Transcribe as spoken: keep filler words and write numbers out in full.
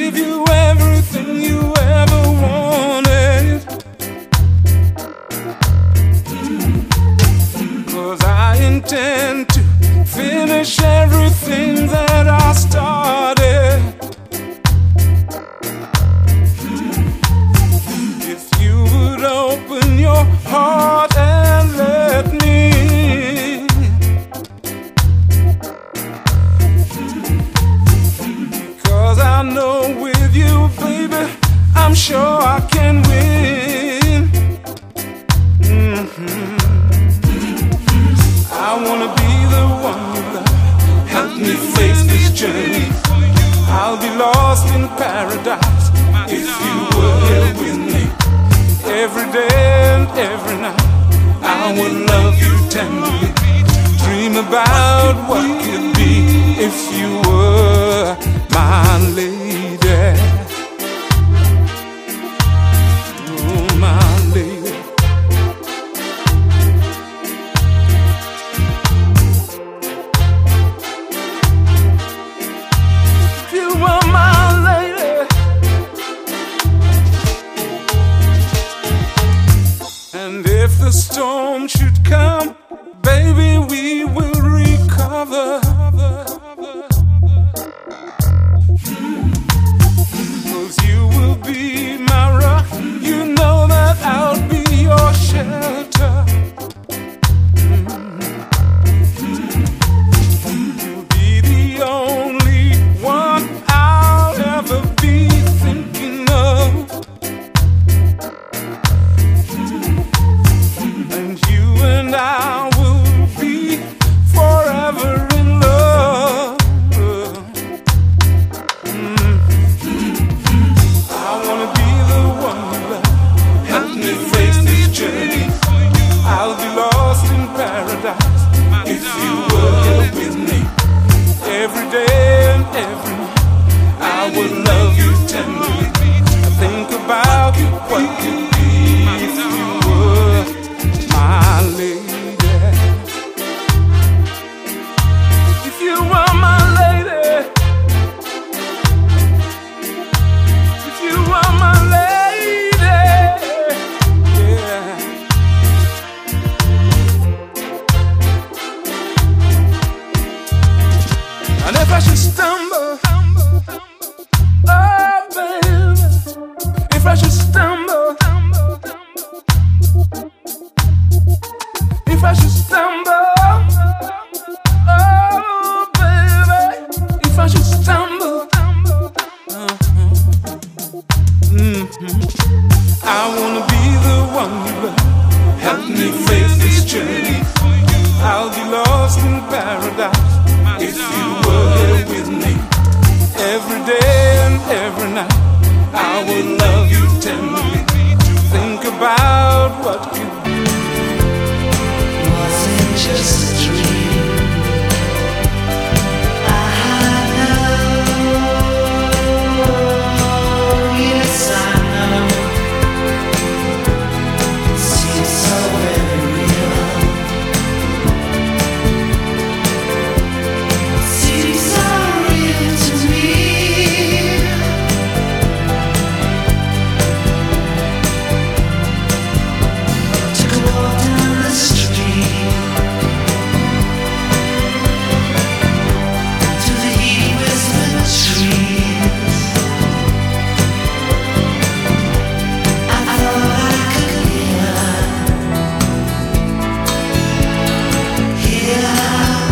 give you everything you ever wanted. 'Cause I intend to finish everything that I started. If you would open your heart and let me in. Because I know with you, baby, I'm sure I can win. Mm-hmm. I wanna be the one you love. Help me face this journey. I'll be lost in paradise if you were here with me. Every day and every night I would love you tenderly. Dream about what could be if you were my lady. Oh, my lady. You are my lady. And if the storm should come, baby, we will recover. 'Cause you will be my rock. You know that I'll be your shelter. You'll be the only one I'll ever be thinking of. And you and I will be forever in love. Mm. I wanna be the one you love. Help me face this journey. I'll be lost in paradise if you were here with me. Every day and every night I would love you tenderly. I think about you, what could be if you were my lady. If you were my lady. If you were my lady. Yeah. And if I should stumble, oh baby, if I should stumble, if I should stumble, oh baby, if I should stumble, uh-huh. Mm-hmm. I wanna be the one you love. Help me face this journey. I'll be lost in paradise if you were here with me. Every day and every night I would love you tenderly. Think about what you